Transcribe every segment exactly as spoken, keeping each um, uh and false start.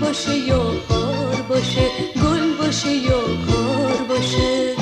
باشه یا خار باشه، گل باشه یا خار باشه.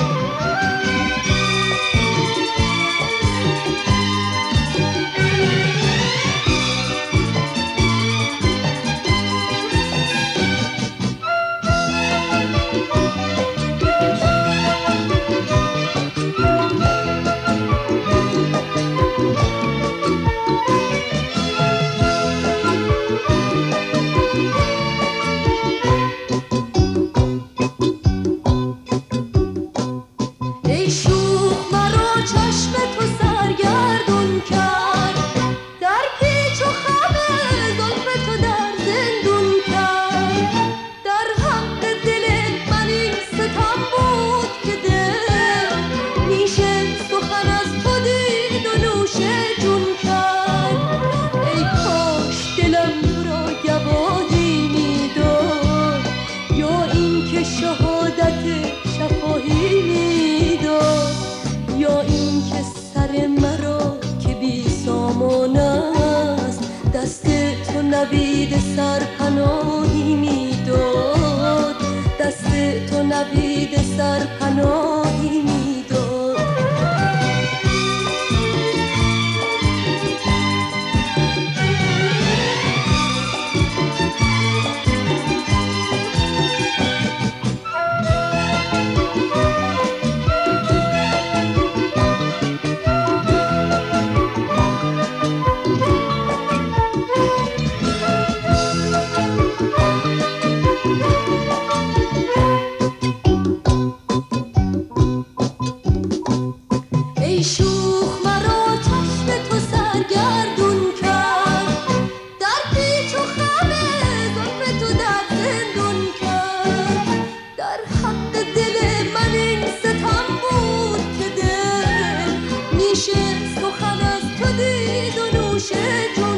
ای شوخ مرا چشم تو سرگردون کرد، در پیچ و خم زلف تو در زندون کرد. در حق دل من این ستم بود که دل میشه سخن از تو دید و نوش جون کرد. ای کاش دلم تو را گواهی میداد، یا این که شهادت شفاهی میداد، یا این که سر مرا که بی سامان است دست تو نوید سرپناهی میداد، دست تو نوید سرپناهی میداد. ای شوخ مرا چشم تو سرگردون کرد، در پیچ و خم زلف تو در زندون کرد. در حق دل من این ستم بود که دل میشه سخن از تو دید و نوش جون